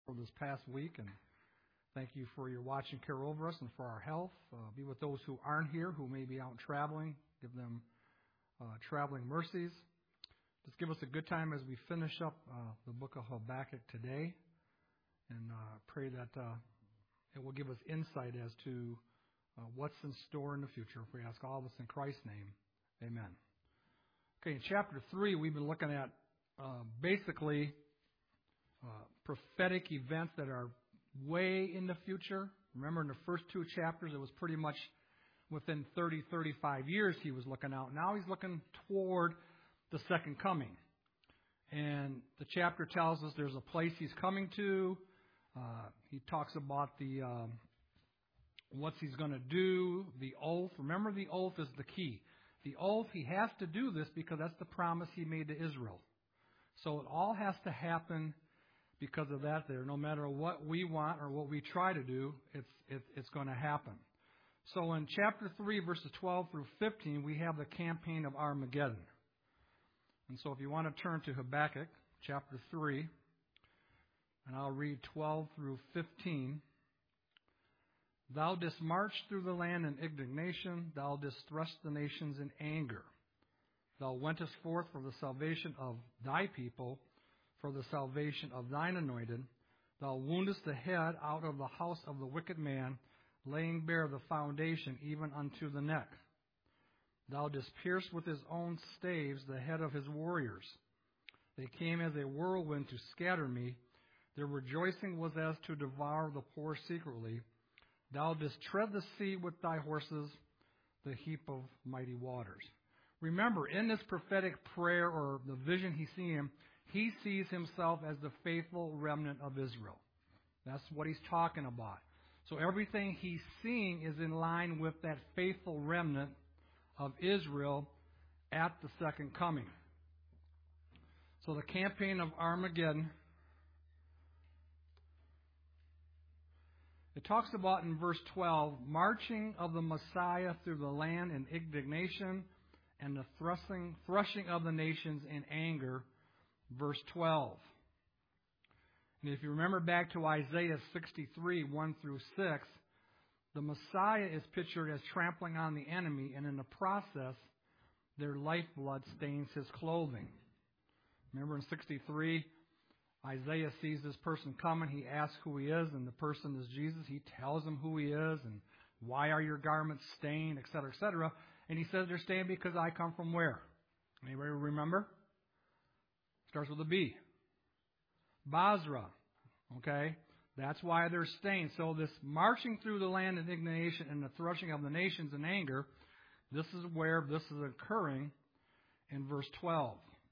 for this past week, and thank you for your watch and care over us and for our health. Be with those who aren't here, who may be out traveling. Give them traveling mercies. Just give us a good time as we finish up the book of Habakkuk today, and pray that it will give us insight as to what's in store in the future. If we ask all this in Christ's name, amen. Okay, in chapter 3, we've been looking at basically prophetic events that are way in the future. Remember, in the first two chapters, it was pretty much within 30, 35 years he was looking out. Now he's looking toward the second coming. And the chapter tells us there's a place he's coming to. He talks about the what he's going to do, the oath. Remember, the oath is the key. The oath, he has to do this because that's the promise he made to Israel. So it all has to happen because of that there. No matter what we want or what we try to do, it's going to happen. So in chapter 3, verses 12 through 15, we have the campaign of Armageddon. And so if you want to turn to Habakkuk, chapter 3, and I'll read 12 through 15. Thou didst march through the land in indignation. Thou didst thrust the nations in anger. Thou wentest forth for the salvation of thy people, for the salvation of thine anointed. Thou woundest the head out of the house of the wicked man, laying bare the foundation even unto the neck. Thou didst pierce with his own staves the head of his warriors. They came as a whirlwind to scatter me. Their rejoicing was as to devour the poor secretly. Thou didst tread the sea with thy horses, the heap of mighty waters. Remember, in this prophetic prayer or the vision he's seeing, he sees himself as the faithful remnant of Israel. That's what he's talking about. So everything he's seeing is in line with that faithful remnant of Israel at the second coming. So the campaign of Armageddon, it talks about in verse 12, marching of the Messiah through the land in indignation and the threshing of the nations in anger, verse 12. And if you remember back to Isaiah 63, 1 through 6, the Messiah is pictured as trampling on the enemy, and in the process, their lifeblood stains his clothing. Remember in 63, Isaiah sees this person coming. He asks who he is, and the person is Jesus. He tells him who he is and why are your garments stained, etc., etc. And he says they're stained because I come from where? Anybody remember? Starts with a B. Basra. Okay? That's why they're stained. So this marching through the land in indignation and the threshing of the nations in anger, this is where this is occurring in verse 12.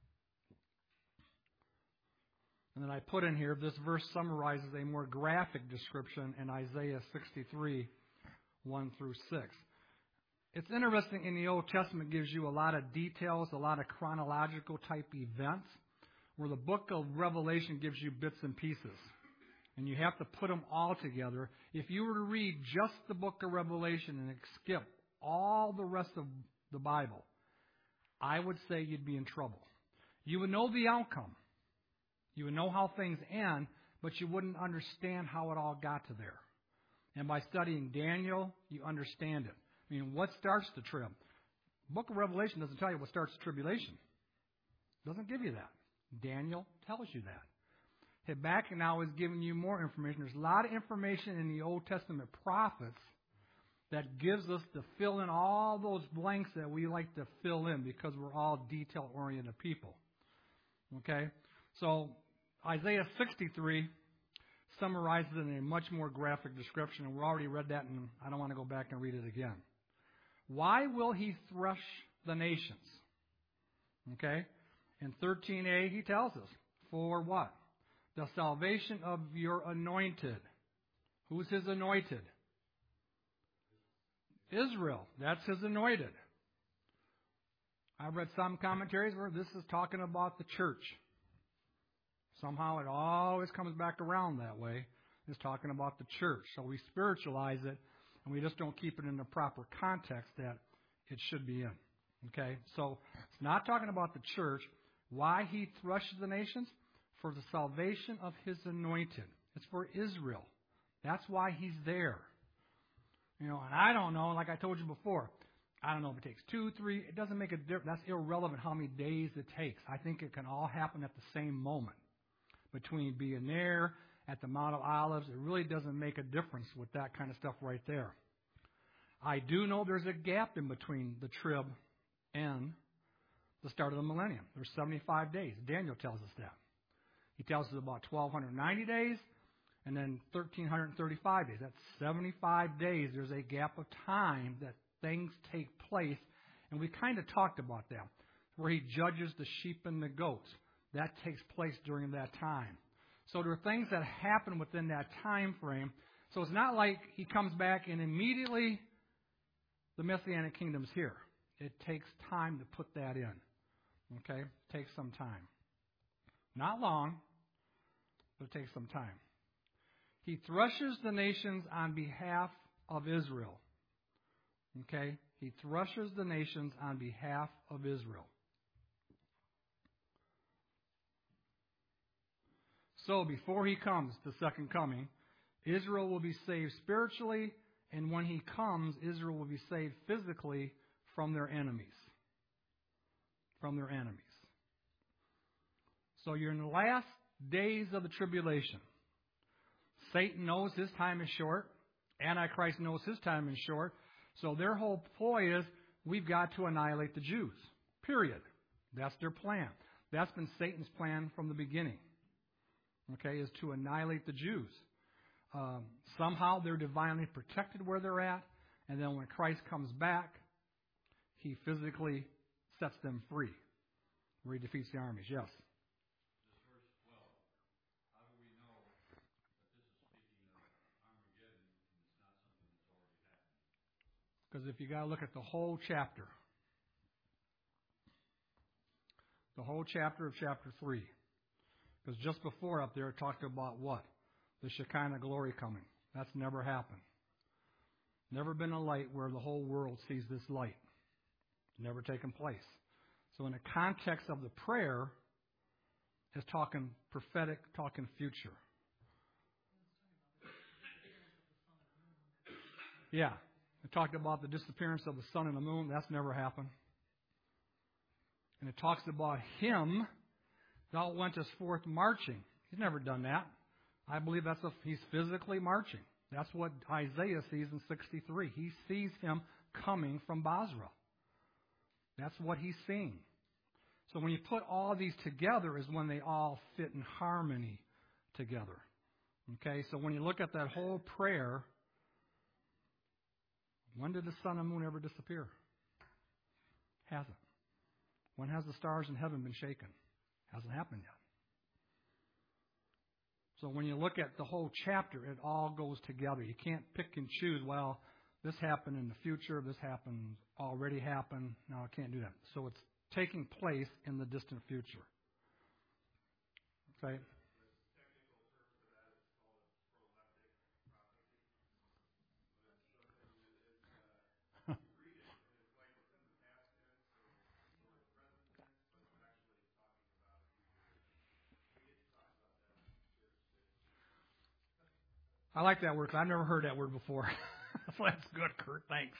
And then I put in here, this verse summarizes a more graphic description in Isaiah 63, 1 through 6. It's interesting, in the Old Testament, it gives you a lot of details, a lot of chronological type events, where the book of Revelation gives you bits and pieces. And you have to put them all together. If you were to read just the book of Revelation and skip all the rest of the Bible, I would say you'd be in trouble. You would know the outcome. You would know how things end, but you wouldn't understand how it all got to there. And by studying Daniel, you understand it. I mean, what starts the trib? The book of Revelation doesn't tell you what starts the tribulation. It doesn't give you that. Daniel tells you that. Habakkuk now is giving you more information. There's a lot of information in the Old Testament prophets that gives us to fill in all those blanks that we like to fill in because we're all detail-oriented people. Okay? So Isaiah 63 summarizes it in a much more graphic description, and we already read that, and I don't want to go back and read it again. Why will he thresh the nations? Okay? In 13a, he tells us, for what? The salvation of your anointed. Who's his anointed? Israel. That's his anointed. I've read some commentaries where this is talking about the church. Somehow it always comes back around that way. It's talking about the church. So we spiritualize it, and we just don't keep it in the proper context that it should be in. Okay? So it's not talking about the church. Why he threshes the nations? For the salvation of his anointed. It's for Israel. That's why he's there. And I don't know, like I told you before, I don't know if it takes 2, 3, it doesn't make a difference. That's irrelevant how many days it takes. I think it can all happen at the same moment. Between being there at the Mount of Olives, it really doesn't make a difference with that kind of stuff right there. I do know there's a gap in between the trib and the start of the millennium. There's 75 days. Daniel tells us that. He tells us about 1,290 days and then 1,335 days. That's 75 days. There's a gap of time that things take place. And we kind of talked about that, where he judges the sheep and the goats. That takes place during that time. So there are things that happen within that time frame. So it's not like he comes back and immediately the Messianic kingdom's here. It takes time to put that in. Okay? It takes some time. Not long, but it takes some time. He thrushes the nations on behalf of Israel. Okay? He thrushes the nations on behalf of Israel. So before he comes, the second coming, Israel will be saved spiritually, and when he comes, Israel will be saved physically from their enemies. From their enemies. So you're in the last days of the tribulation. Satan knows his time is short. Antichrist knows his time is short. So their whole ploy is, we've got to annihilate the Jews. Period. That's their plan. That's been Satan's plan from the beginning. Okay, is to annihilate the Jews. Somehow they're divinely protected where they're at, and then when Christ comes back, he physically sets them free, where he defeats the armies. Yes? This verse 12, how do we know that this is speaking of Armageddon and it's not something that's already happened? Because if you got to look at the whole chapter of chapter 3, because just before up there it talked about what? The Shekinah glory coming. That's never happened. Never been a light where the whole world sees this light. Never taken place. So in the context of the prayer, it's talking prophetic, talking future. Yeah. It talked about the disappearance of the sun and the moon. That's never happened. And it talks about him, thou wentest forth marching. He's never done that. I believe he's physically marching. That's what Isaiah sees in 63. He sees him coming from Basra. That's what he's seeing. So when you put all these together is when they all fit in harmony together. Okay, so when you look at that whole prayer, when did the sun and moon ever disappear? Hasn't. When has the stars in heaven been shaken? Hasn't happened yet. So when you look at the whole chapter, it all goes together. You can't pick and choose, well, this happened in the future, this happened, already happened. No, I can't do that. So it's taking place in the distant future. Okay? I like that word because I've never heard that word before. So that's good, Kurt. Thanks.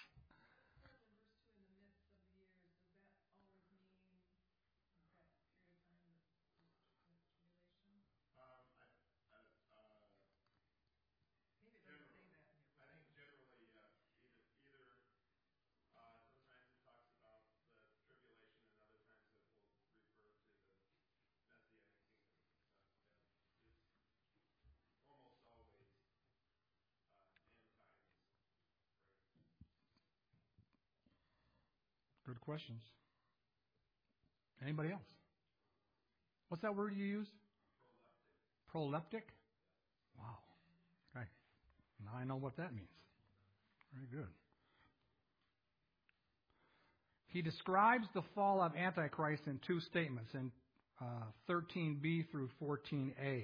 Good questions. Anybody else? What's that word you use? Proleptic. Wow. Okay. Now I know what that means. Very good. He describes the fall of Antichrist in two statements in 13b through 14a.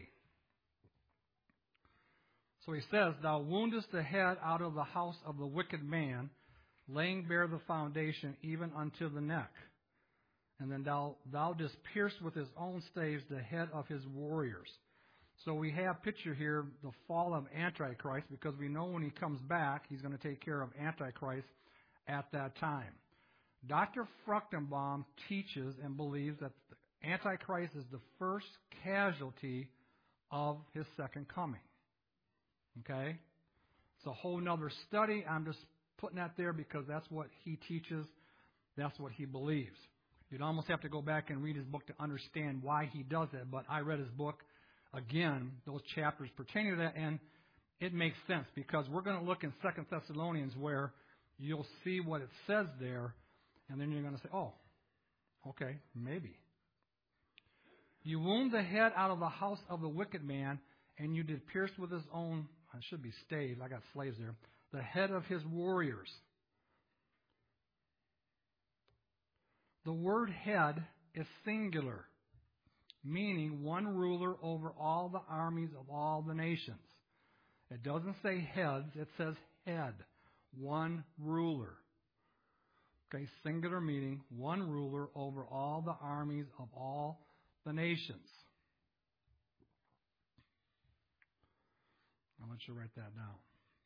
So he says, thou woundest the head out of the house of the wicked man, laying bare the foundation even unto the neck. And then thou didst pierce with his own staves the head of his warriors. So we have picture here the fall of Antichrist, because we know when he comes back, he's going to take care of Antichrist at that time. Dr. Fruchtenbaum teaches and believes that the Antichrist is the first casualty of his second coming. Okay? It's a whole nother study. I'm just putting that there because that's what he teaches. That's what he believes. You'd almost have to go back and read his book to understand why he does that. But I read his book, again, those chapters pertaining to that, and it makes sense because we're going to look in 2 Thessalonians where you'll see what it says there, and then you're going to say, oh, okay, maybe. You wound the head out of the house of the wicked man, and you did pierce with his own, it should be staves, I got slaves there, the head of his warriors. The word head is singular, meaning one ruler over all the armies of all the nations. It doesn't say heads, it says head, one ruler. Okay, singular meaning one ruler over all the armies of all the nations. I'll let you write that down.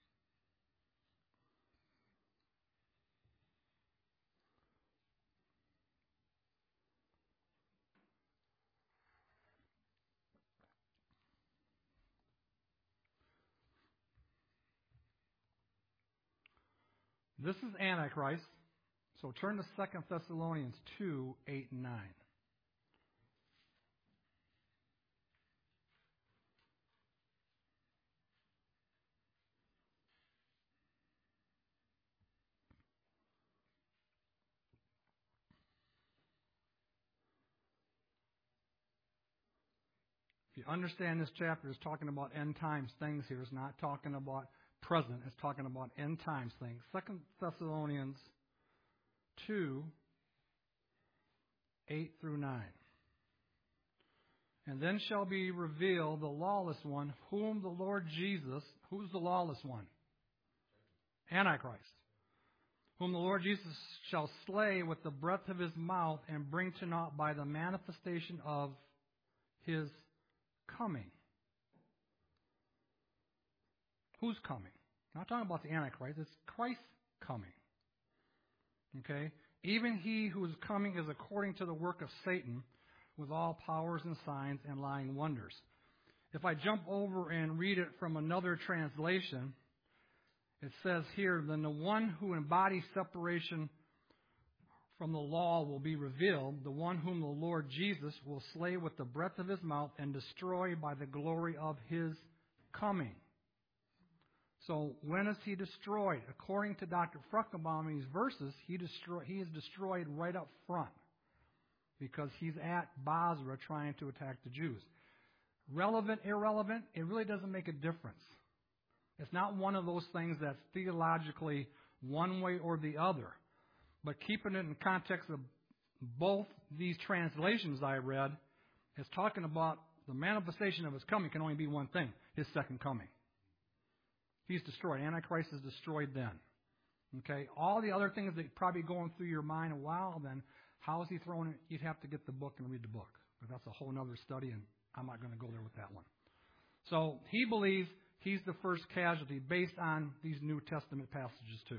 This is Antichrist. So turn to 2 Thessalonians 2, 8 and 9. If you understand this chapter, it's talking about end times things here. It's not talking about present. It's talking about end times things. 2 Thessalonians 2, 8 through 9. And then shall be revealed the lawless one, whom the Lord Jesus, who's the lawless one? Antichrist. Whom the Lord Jesus shall slay with the breath of his mouth and bring to naught by the manifestation of his coming. Who's coming? I'm not talking about the Antichrist. It's Christ coming. Okay? Even he who is coming is according to the work of Satan, with all powers and signs and lying wonders. If I jump over and read it from another translation, it says here, then the one who embodies separation from the law will be revealed, the one whom the Lord Jesus will slay with the breath of his mouth and destroy by the glory of his coming. So when is he destroyed? According to Dr. Fruchtenbaum in these verses, he is destroyed right up front because he's at Basra trying to attack the Jews. Relevant, irrelevant, it really doesn't make a difference. It's not one of those things that's theologically one way or the other. But keeping it in context of both these translations I read, it's talking about the manifestation of his coming can only be one thing, his second coming. He's destroyed. Antichrist is destroyed then. Okay? All the other things that probably going through your mind, wow, then how is he throwing it? You'd have to get the book and read the book. But that's a whole other study, and I'm not going to go there with that one. So he believes he's the first casualty based on these New Testament passages too.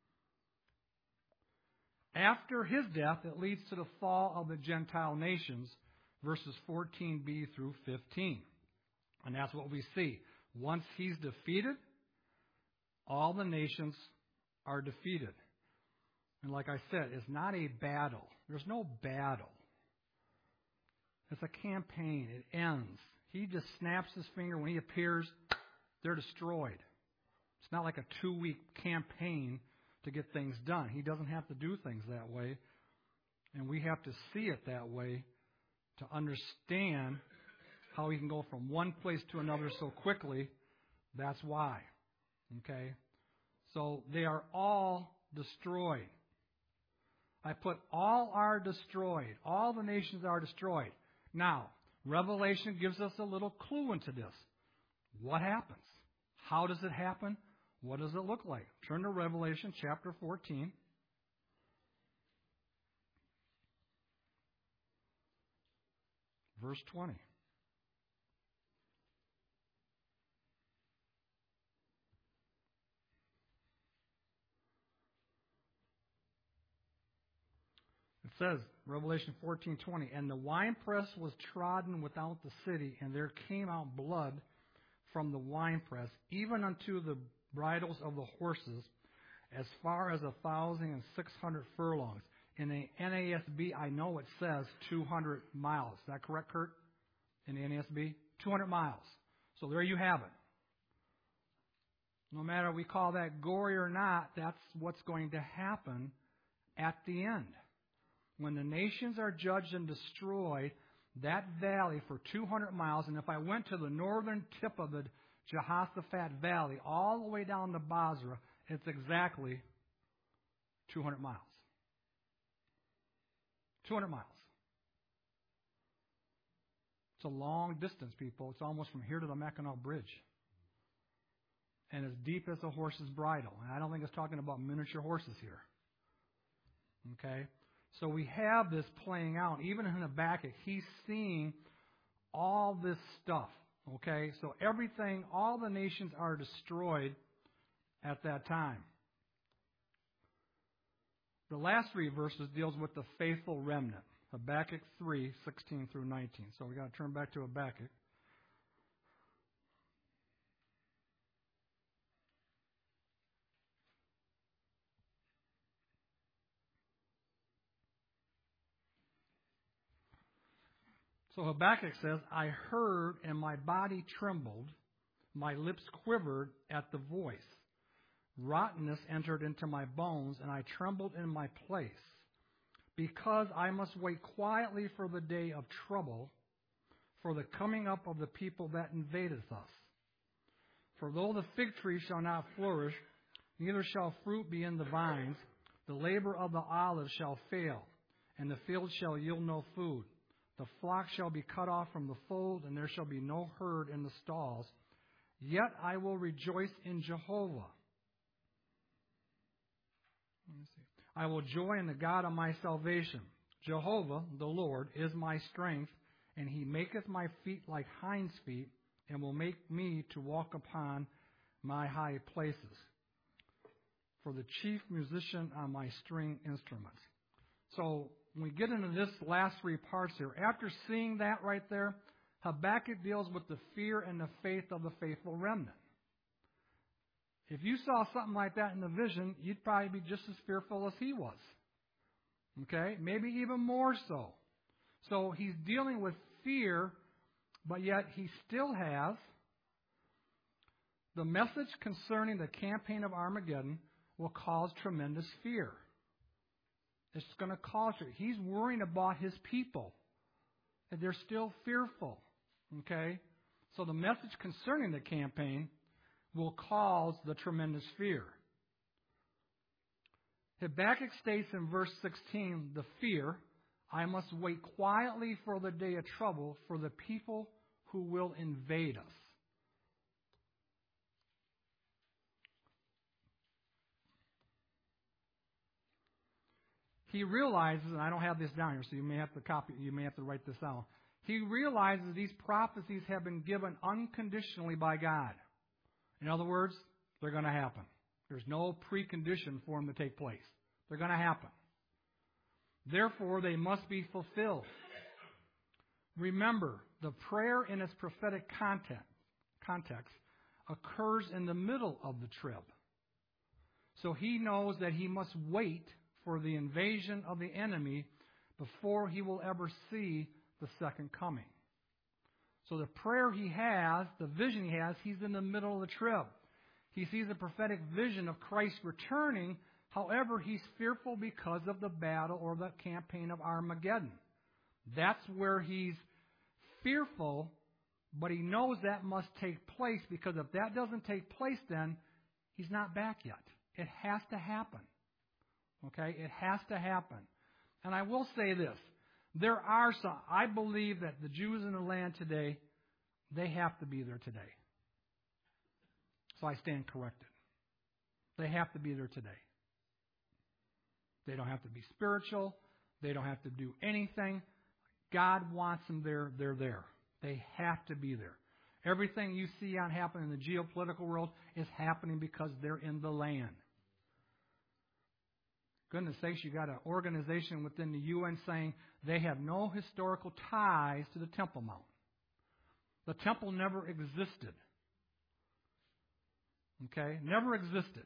After his death, it leads to the fall of the Gentile nations, verses 14b through 15. And that's what we see. Once he's defeated, all the nations are defeated. And like I said, it's not a battle. There's no battle. It's a campaign. It ends. He just snaps his finger. When he appears, they're destroyed. It's not like a 2-week campaign to get things done. He doesn't have to do things that way. And we have to see it that way to understand how he can go from one place to another so quickly. That's why. Okay? So they are all destroyed. I put all are destroyed. All the nations are destroyed. Now, Revelation gives us a little clue into this. What happens? How does it happen? What does it look like? Turn to Revelation chapter 14. Verse 20. says, Revelation 14:20, and the winepress was trodden without the city, and there came out blood from the winepress, even unto the bridles of the horses, as far as 1,600 furlongs. In the NASB, I know it says 200 miles. Is that correct, Kurt? In the NASB? 200 miles. So there you have it. No matter we call that gory or not, that's what's going to happen at the end. When the nations are judged and destroyed, that valley for 200 miles, and if I went to the northern tip of the Jehoshaphat Valley, all the way down to Basra, it's exactly 200 miles. 200 miles. It's a long distance, people. It's almost from here to the Mackinac Bridge. And as deep as a horse's bridle. And I don't think it's talking about miniature horses here. Okay? So we have this playing out. Even in Habakkuk, he's seeing all this stuff. Okay? So everything, all the nations are destroyed at that time. The last three verses deals with the faithful remnant. Habakkuk 3:16 through 19. So we got to turn back to Habakkuk. So Habakkuk says, I heard and my body trembled, my lips quivered at the voice. Rottenness entered into my bones, and I trembled in my place, because I must wait quietly for the day of trouble, for the coming up of the people that invadeth us. For though the fig tree shall not flourish, neither shall fruit be in the vines, the labor of the olive shall fail, and the field shall yield no food. The flock shall be cut off from the fold, and there shall be no herd in the stalls. Yet I will rejoice in Jehovah. I will joy in the God of my salvation. Jehovah, the Lord, is my strength, and he maketh my feet like hinds' feet, and will make me to walk upon my high places. For the chief musician on my string instruments. So when we get into this last three parts here, after seeing that right there, Habakkuk deals with the fear and the faith of the faithful remnant. If you saw something like that in the vision, you'd probably be just as fearful as he was. Okay? Maybe even more so. So he's dealing with fear, but yet he still has the message concerning the campaign of Armageddon will cause tremendous fear. It's going to cause it. He's worrying about his people. And they're still fearful. Okay? So the message concerning the campaign will cause the tremendous fear. Habakkuk states in verse 16, the fear, I must wait quietly for the day of trouble for the people who will invade us. He realizes, and I don't have this down here, so you may have to copy, you may have to write this out. He realizes these prophecies have been given unconditionally by God. In other words, they're going to happen. There's no precondition for them to take place. They're going to happen. Therefore, they must be fulfilled. Remember, the prayer in its prophetic context occurs in the middle of the trib. So he knows that he must wait for the invasion of the enemy before he will ever see the second coming. So the prayer he has, the vision he has, he's in the middle of the trib. He sees a prophetic vision of Christ returning. However, he's fearful because of the battle or the campaign of Armageddon. That's where he's fearful, but he knows that must take place, because if that doesn't take place, then he's not back yet. It has to happen. Okay? It has to happen. And I will say this. There are some, I believe that the Jews in the land today, they have to be there today. So I stand corrected. They have to be there today. They don't have to be spiritual. They don't have to do anything. God wants them there. They're there. They have to be there. Everything you see on happening in the geopolitical world is happening because they're in the land. Goodness sakes, you got an organization within the UN saying they have no historical ties to the Temple Mount. The temple never existed. Okay? Never existed.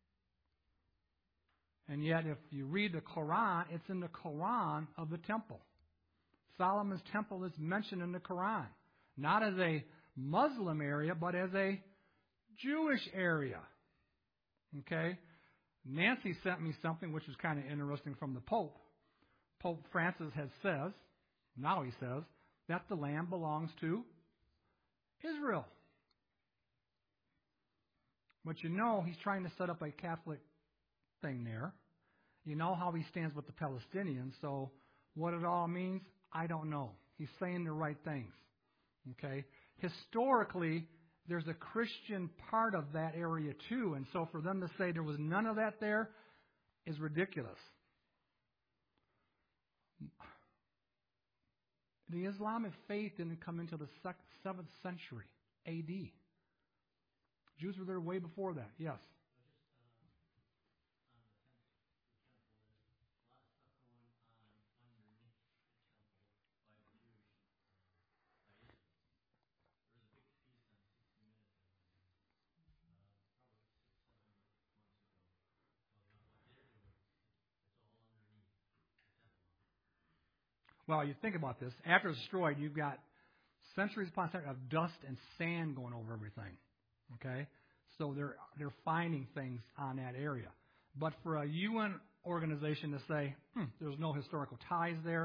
And yet, if you read the Quran, it's in the Quran of the temple. Solomon's temple is mentioned in the Quran. Not as a Muslim area, but as a Jewish area. Okay? Nancy sent me something which is kind of interesting from the Pope. Pope Francis says, that the land belongs to Israel. But you know he's trying to set up a Catholic thing there. You know how he stands with the Palestinians, so what it all means, I don't know. He's saying the right things. Okay? Historically, there's a Christian part of that area too, and so for them to say there was none of that there is ridiculous. The Islamic faith didn't come into the 7th century A.D. Jews were there way before that, yes. Well, you think about this. After it's destroyed, you've got centuries upon centuries of dust and sand going over everything. Okay? So they're finding things on that area. But for a UN organization to say, there's no historical ties there,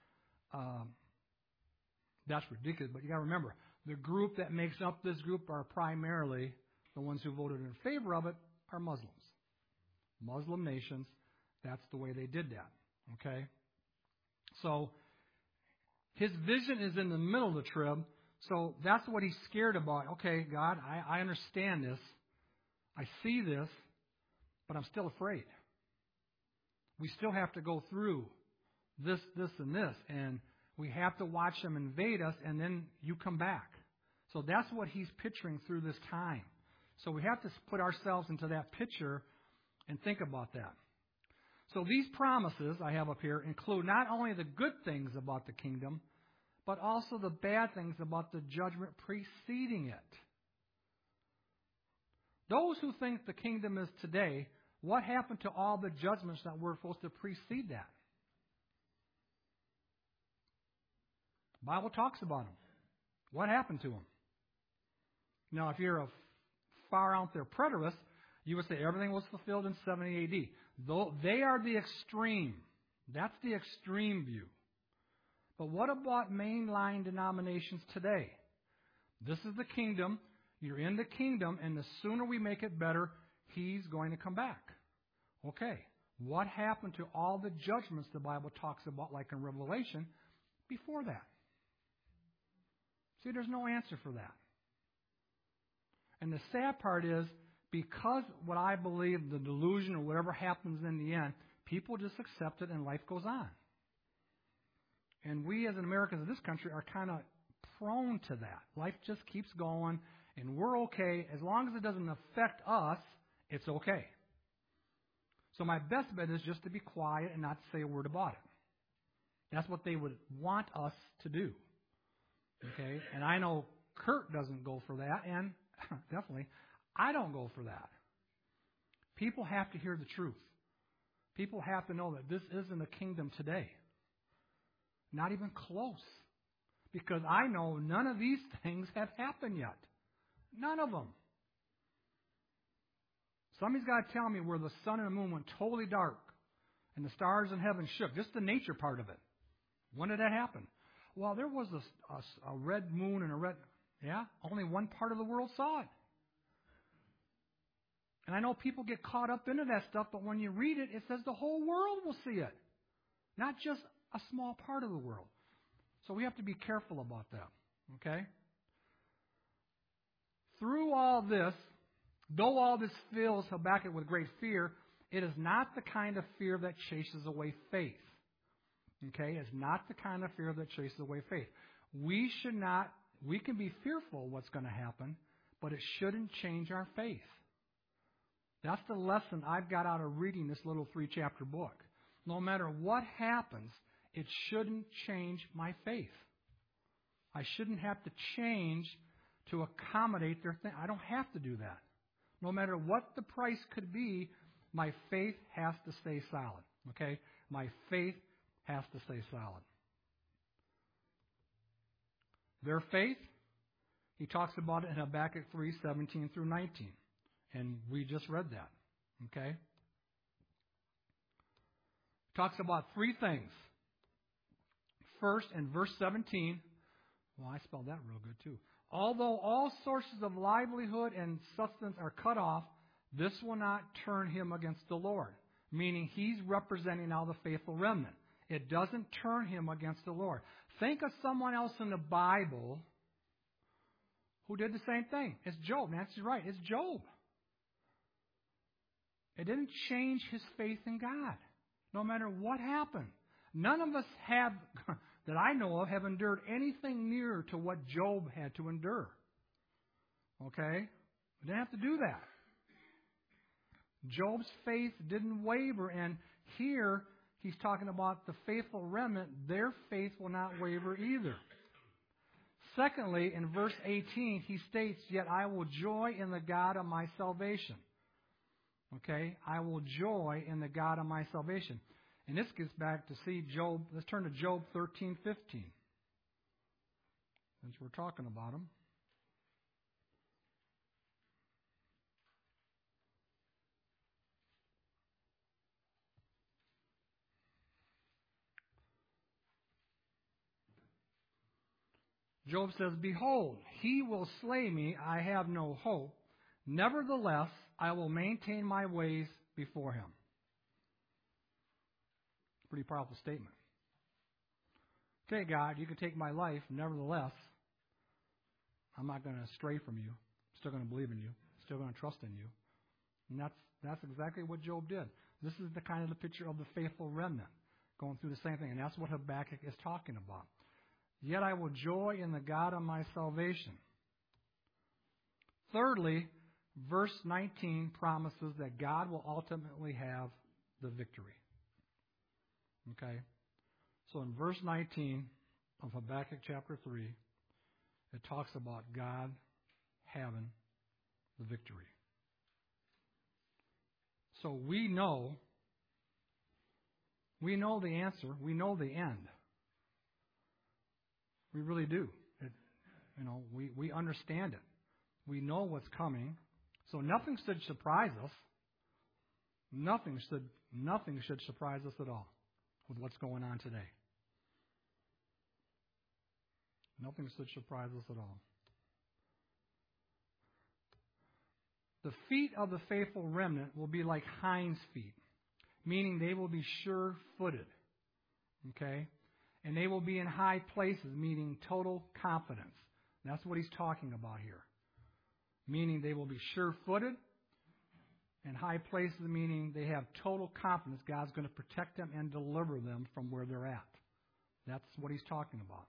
that's ridiculous. But you got to remember, the group that makes up this group are primarily the ones who voted in favor of it are Muslims. Muslim nations, that's the way they did that. Okay? So his vision is in the middle of the trib, so that's what he's scared about. Okay, God, I understand this. I see this, but I'm still afraid. We still have to go through this, and this, and we have to watch them invade us, and then you come back. So that's what he's picturing through this time. So we have to put ourselves into that picture and think about that. So these promises I have up here include not only the good things about the kingdom, but also the bad things about the judgment preceding it. Those who think the kingdom is today, what happened to all the judgments that were supposed to precede that? The Bible talks about them. What happened to them? Now, if you're a far out there preterist, you would say everything was fulfilled in 70 A.D. Though they are the extreme. That's the extreme view. But what about mainline denominations today? This is the kingdom. You're in the kingdom, and the sooner we make it better, He's going to come back. Okay. What happened to all the judgments the Bible talks about, like in Revelation, before that? See, there's no answer for that. And the sad part is, because what I believe, the delusion or whatever happens in the end, people just accept it and life goes on. And we as Americans in this country are kind of prone to that. Life just keeps going, and we're okay. As long as it doesn't affect us, it's okay. So my best bet is just to be quiet and not say a word about it. That's what they would want us to do. Okay? And I know Kurt doesn't go for that, and definitely I don't go for that. People have to hear the truth. People have to know that this isn't a kingdom today. Not even close. Because I know none of these things have happened yet. None of them. Somebody's got to tell me where the sun and the moon went totally dark and the stars in heaven shook. Just the nature part of it. When did that happen? Well, there was a red moon and a red... Yeah? Only one part of the world saw it. And I know people get caught up into that stuff, but when you read it, it says the whole world will see it. Not just a small part of the world. So we have to be careful about that. Okay? Through all this, though all this fills Habakkuk with great fear, it is not the kind of fear that chases away faith. Okay? It's not the kind of fear that chases away faith. We can be fearful of what's going to happen, but it shouldn't change our faith. That's the lesson I've got out of reading this little 3-chapter book. No matter what happens, it shouldn't change my faith. I shouldn't have to change to accommodate their thing. I don't have to do that. No matter what the price could be, my faith has to stay solid. Okay? My faith has to stay solid. Their faith, he talks about it in Habakkuk 3:17 through 19. And we just read that. Okay? Talks about 3 things. First, in verse 17, well, I spelled that real good too. Although all sources of livelihood and sustenance are cut off, this will not turn him against the Lord. Meaning he's representing now the faithful remnant. It doesn't turn him against the Lord. Think of someone else in the Bible who did the same thing. It's Job. Nancy's right. It's Job. It didn't change his faith in God, no matter what happened. None of us have, that I know of, have endured anything near to what Job had to endure. Okay? We didn't have to do that. Job's faith didn't waver, and here he's talking about the faithful remnant. Their faith will not waver either. Secondly, in verse 18, he states, "Yet I will joy in the God of my salvation." Okay? I will joy in the God of my salvation. And this gets back to see Job. Let's turn to Job 13:15. Since we're talking about him. Job says, "Behold, he will slay me. I have no hope. Nevertheless, I will maintain my ways before him." Pretty powerful statement. Okay, God, you can take my life. Nevertheless, I'm not going to stray from you. I'm still going to believe in you. I'm still going to trust in you. And that's exactly what Job did. This is the kind of the picture of the faithful remnant going through the same thing. And that's what Habakkuk is talking about. "Yet I will joy in the God of my salvation." Thirdly, verse 19 promises that God will ultimately have the victory. Okay? So in verse 19 of Habakkuk chapter 3, it talks about God having the victory. So we know the answer. We know the end. We really do. We understand it. We know what's coming. So nothing should surprise us. Nothing should surprise us at all with what's going on today. Nothing should surprise us at all. The feet of the faithful remnant will be like hinds' feet, meaning they will be sure-footed. Okay? And they will be in high places, meaning total confidence. That's what he's talking about here. Meaning they will be sure-footed. And high places, meaning they have total confidence God's going to protect them and deliver them from where they're at. That's what he's talking about.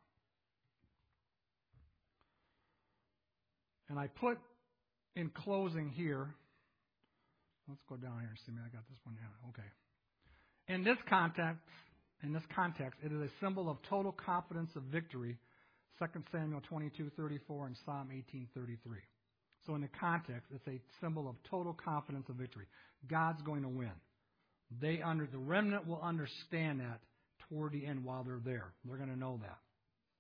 And I put in closing here, let's go down here and see. I got this one down. Okay. In this context, it is a symbol of total confidence of victory, 2 Samuel 22:34 and Psalm 18:33. So in the context, it's a symbol of total confidence of victory. God's going to win. The remnant will understand that toward the end while they're there. They're going to know that.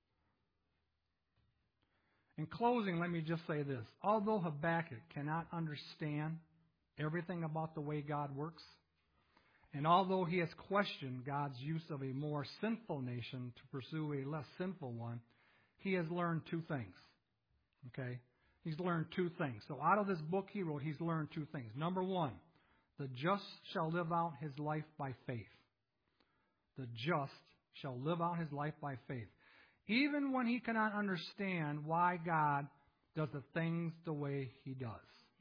In closing, let me just say this. Although Habakkuk cannot understand everything about the way God works, and although he has questioned God's use of a more sinful nation to pursue a less sinful one, he has learned 2 things. Okay? He's learned 2 things. So out of this book he wrote, he's learned 2 things. Number 1, the just shall live out his life by faith. The just shall live out his life by faith. Even when he cannot understand why God does the things the way he does.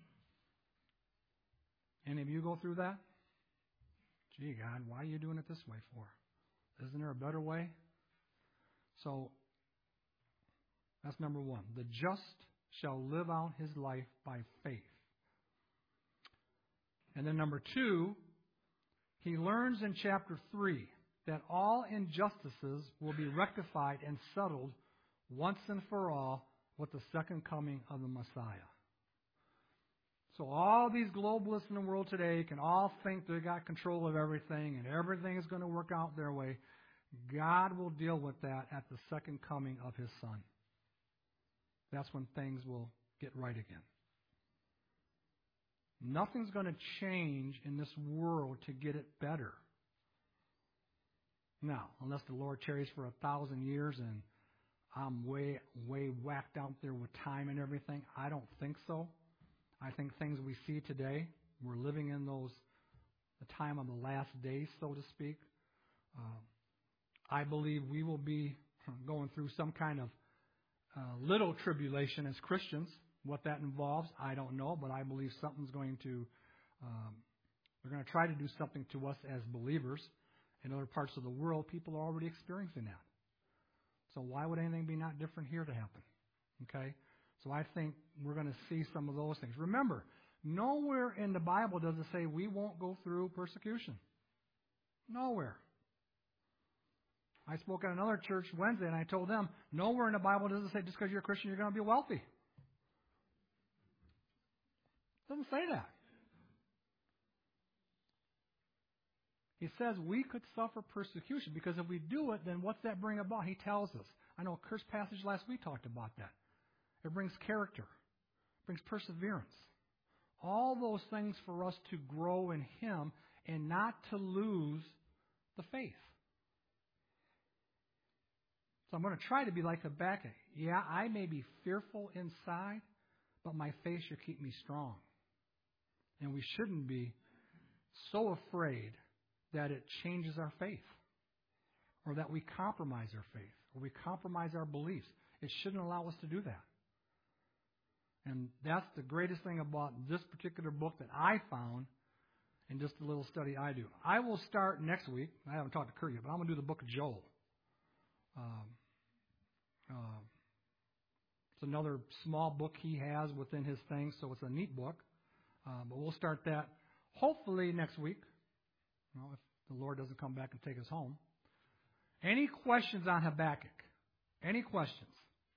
Any of you go through that? Gee, God, why are you doing it this way for? Isn't there a better way? So, that's number 1. The just shall live out his life by faith. And then number 2, he learns in chapter 3 that all injustices will be rectified and settled once and for all with the second coming of the Messiah. So all these globalists in the world today can all think they got control of everything and everything is going to work out their way. God will deal with that at the second coming of His Son. That's when things will get right again. Nothing's going to change in this world to get it better. Now, unless the Lord tarries for 1,000 years and I'm way whacked out there with time and everything, I don't think so. I think things we see today, we're living in the time of the last days, so to speak. I believe we will be going through some kind of little tribulation as Christians. What that involves, I don't know, but I believe something's going to, they're going to try to do something to us as believers. In other parts of the world, people are already experiencing that. So why would anything be not different here to happen? Okay? So I think we're going to see some of those things. Remember, nowhere in the Bible does it say we won't go through persecution. Nowhere. I spoke at another church Wednesday, and I told them, nowhere in the Bible does it say just because you're a Christian you're going to be wealthy. It doesn't say that. He says we could suffer persecution because if we do it, then what's that bring about? He tells us. I know a curse passage last week talked about that. It brings character. It brings perseverance. All those things for us to grow in Him and not to lose the faith. So I'm going to try to be like Habakkuk. Yeah, I may be fearful inside, but my faith should keep me strong. And we shouldn't be so afraid that it changes our faith or that we compromise our faith or we compromise our beliefs. It shouldn't allow us to do that. And that's the greatest thing about this particular book that I found in just a little study I do. I will start next week. I haven't talked to Kurt yet, but I'm going to do the book of Joel. It's another small book he has within his thing, so it's a neat book. But we'll start that hopefully next week, if the Lord doesn't come back and take us home. Any questions on Habakkuk? Any questions?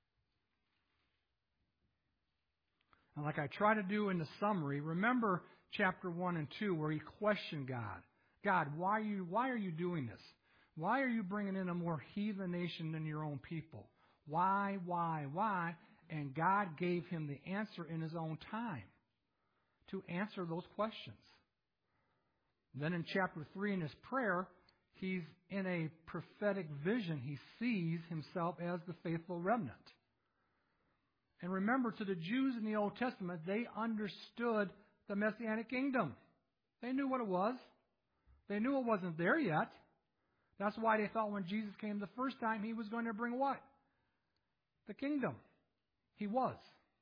And like I try to do in the summary, remember chapter 1 and 2 where he questioned God. God, why are you doing this? Why are you bringing in a more heathen nation than your own people? Why? And God gave him the answer in His own time to answer those questions. Then in chapter 3 in his prayer, he's in a prophetic vision. He sees himself as the faithful remnant. And remember, to the Jews in the Old Testament, they understood the Messianic kingdom. They knew what it was. They knew it wasn't there yet. That's why they thought when Jesus came the first time, He was going to bring what? The kingdom. He was.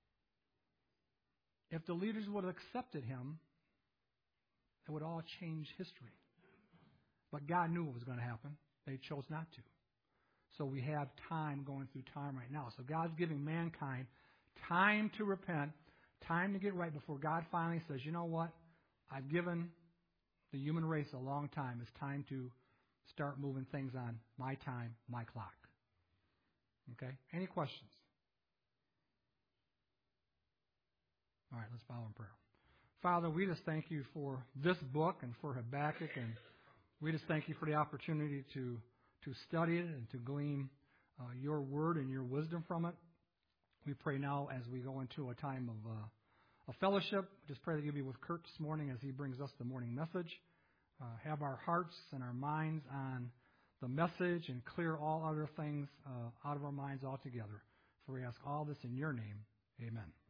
If the leaders would have accepted Him, it would all change history. But God knew what was going to happen. They chose not to. So we have time going through time right now. So God's giving mankind time to repent, time to get right before God finally says, you know what? I've given the human race a long time. It's time to start moving things on my time, my clock. Okay? Any questions? All right, let's bow in prayer. Father, we just thank You for this book and for Habakkuk, and we just thank You for the opportunity to study it and to glean Your word and Your wisdom from it. We pray now as we go into a time of fellowship, just pray that You'll be with Kurt this morning as he brings us the morning message. Have our hearts and our minds on the message and clear all other things out of our minds altogether. For we ask all this in Your name. Amen.